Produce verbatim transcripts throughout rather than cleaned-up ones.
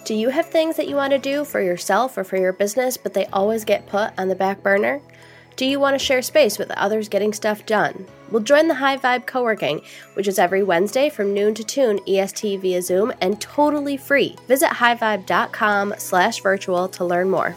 Do you have things that you want to do for yourself or for your business, but they always get put on the back burner? Do you want to share space with others getting stuff done? Well, join the High Vibe Co-working, which is every Wednesday from noon to two E S T via Zoom and totally free. Visit highvibe.com slash virtual to learn more.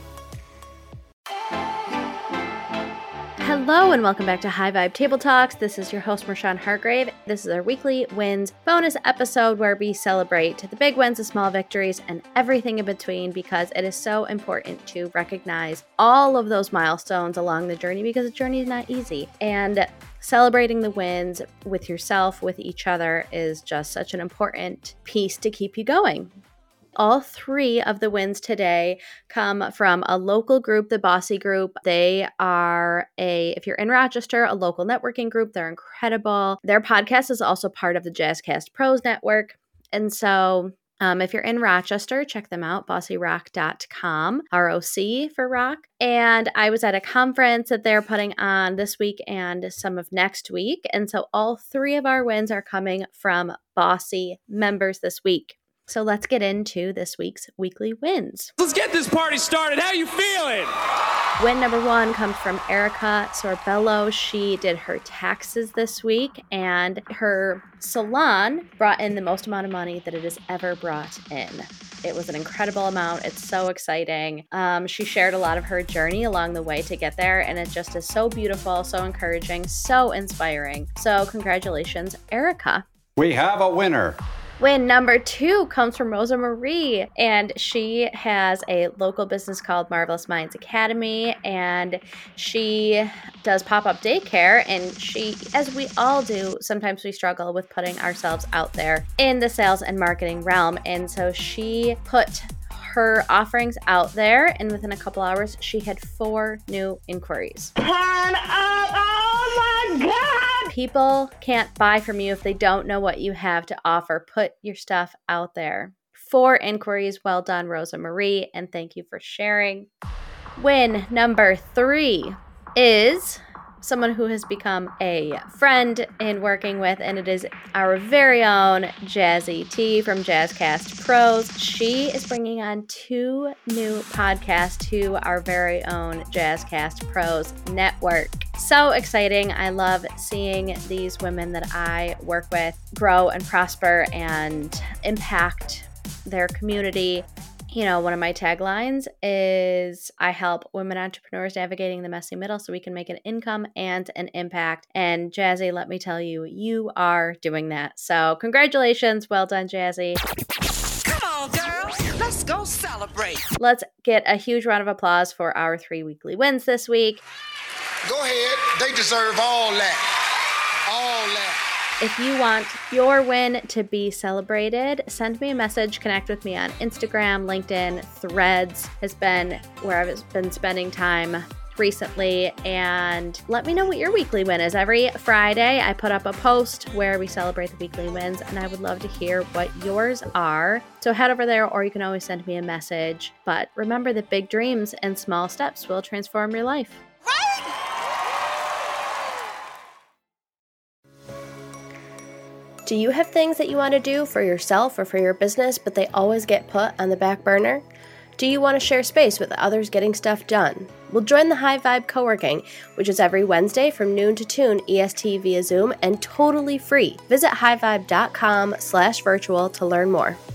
Hello and welcome back to High Vibe Table Talks. This is your host, Marshawn Hargrave. This is our weekly wins bonus episode where we celebrate the big wins, the small victories, and everything in between, because it is so important to recognize all of those milestones along the journey, because the journey is not easy. And celebrating the wins with yourself, with each other, is just such an important piece to keep you going. All three of the wins today come from a local group, the Bossy Group. They are a, if you're in Rochester, a local networking group. They're incredible. Their podcast is also part of the Jazzcast Pros Network. And so um, if you're in Rochester, check them out, bossy rock dot com, R O C for rock. And I was at a conference that they're putting on this week and some of next week. And so all three of our wins are coming from Bossy members this week. So let's get into this week's weekly wins. Let's get this party started. How you feeling? Win number one comes from Erica Sorbello. She did her taxes this week, and her salon brought in the most amount of money that it has ever brought in. It was an incredible amount. It's so exciting. Um, she shared a lot of her journey along the way to get there, and it just is so beautiful, so encouraging, so inspiring. So congratulations, Erica. We have a winner. Win number two comes from Rosa Marie, and she has a local business called Marvelous Minds Academy, and she does pop-up daycare, and she, as we all do, sometimes we struggle with putting ourselves out there in the sales and marketing realm, and so she put her offerings out there, and within a couple hours, she had four new inquiries. Turn up! Oh my God! People can't buy from you if they don't know what you have to offer. Put your stuff out there. Four inquiries. Well done, Rosa Marie, and thank you for sharing. Win number three is someone who has become a friend in working with, and it is our very own Jazzy T from Jazzcast Pros. She is bringing on two new podcasts to our very own Jazzcast Pros network. So exciting. I love seeing these women that I work with grow and prosper and impact their community. You know, one of my taglines is I help women entrepreneurs navigating the messy middle so we can make an income and an impact. And Jazzy, let me tell you, you are doing that. So congratulations. Well done, Jazzy. Come on, girls. Let's go celebrate. Let's get a huge round of applause for our three weekly wins this week. Go ahead. They deserve all that. All that. If you want your win to be celebrated, send me a message, connect with me on Instagram, LinkedIn, Threads has been where I've been spending time recently, and let me know what your weekly win is. Every Friday, I put up a post where we celebrate the weekly wins, and I would love to hear what yours are. So head over there, or you can always send me a message. But remember that big dreams and small steps will transform your life. Do you have things that you want to do for yourself or for your business, but they always get put on the back burner? Do you want to share space with others getting stuff done? Well, join the High Vibe Co-working, which is every Wednesday from noon to two E S T via Zoom and totally free. Visit highvibe.com slash virtual to learn more.